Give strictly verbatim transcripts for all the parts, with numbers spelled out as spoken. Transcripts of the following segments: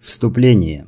Вступление.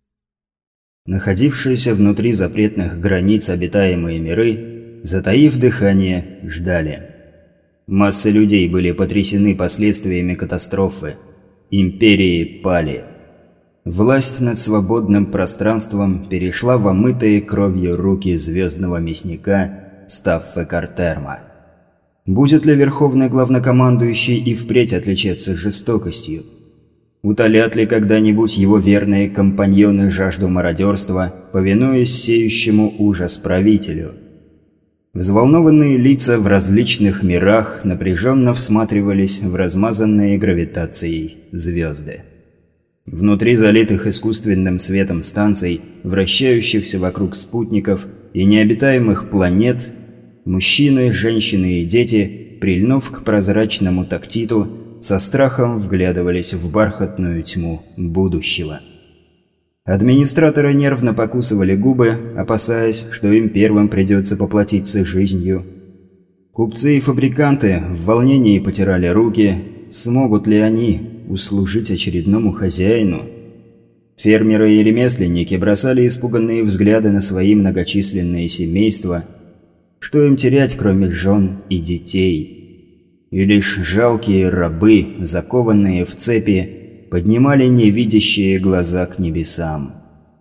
Находившиеся внутри запретных границ обитаемые миры, затаив дыхание, ждали. Массы людей были потрясены последствиями катастрофы. Империи пали. Власть над свободным пространством перешла в омытые кровью руки звездного мясника Стаффе Картерма. Будет ли верховный главнокомандующий и впредь отличаться жестокостью? Утолят ли когда-нибудь его верные компаньоны жажду мародерства, повинуясь сеющему ужас правителю? Взволнованные лица в различных мирах напряженно всматривались в размазанные гравитацией звезды. Внутри залитых искусственным светом станций, вращающихся вокруг спутников и необитаемых планет, мужчины, женщины и дети, прильнув к прозрачному тактиту, со страхом вглядывались в бархатную тьму будущего. Администраторы нервно покусывали губы, опасаясь, что им первым придется поплатиться жизнью. Купцы и фабриканты в волнении потирали руки, смогут ли они услужить очередному хозяину. Фермеры и ремесленники бросали испуганные взгляды на свои многочисленные семейства. Что им терять, кроме жен и детей? И лишь жалкие рабы, закованные в цепи, поднимали невидящие глаза к небесам.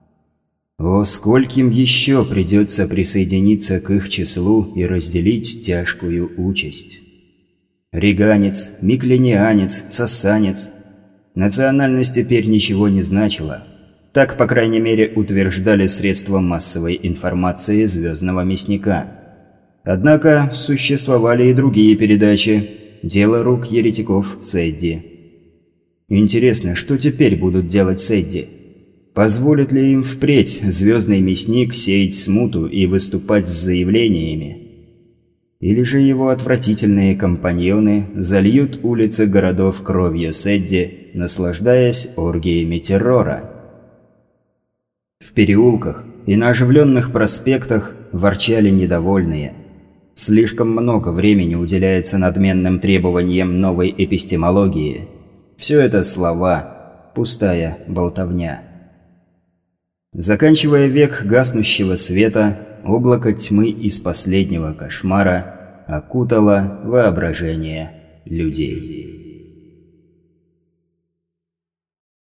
О, скольким еще придется присоединиться к их числу и разделить тяжкую участь. Риганец, микленианец, сассанец. Национальность теперь ничего не значила. Так, по крайней мере, утверждали средства массовой информации звездного мясника. Однако существовали и другие передачи. Дело рук еретиков Сэдди. Интересно, что теперь будут делать Сэдди? Позволит ли им впредь звездный мясник сеять смуту и выступать с заявлениями? Или же его отвратительные компаньоны зальют улицы городов кровью Сэдди, наслаждаясь оргиями террора? В переулках и на оживленных проспектах ворчали недовольные. Слишком много времени уделяется надменным требованиям новой эпистемологии. Все это слова, пустая болтовня. Заканчивая век гаснущего света, облако тьмы из последнего кошмара окутало воображение людей.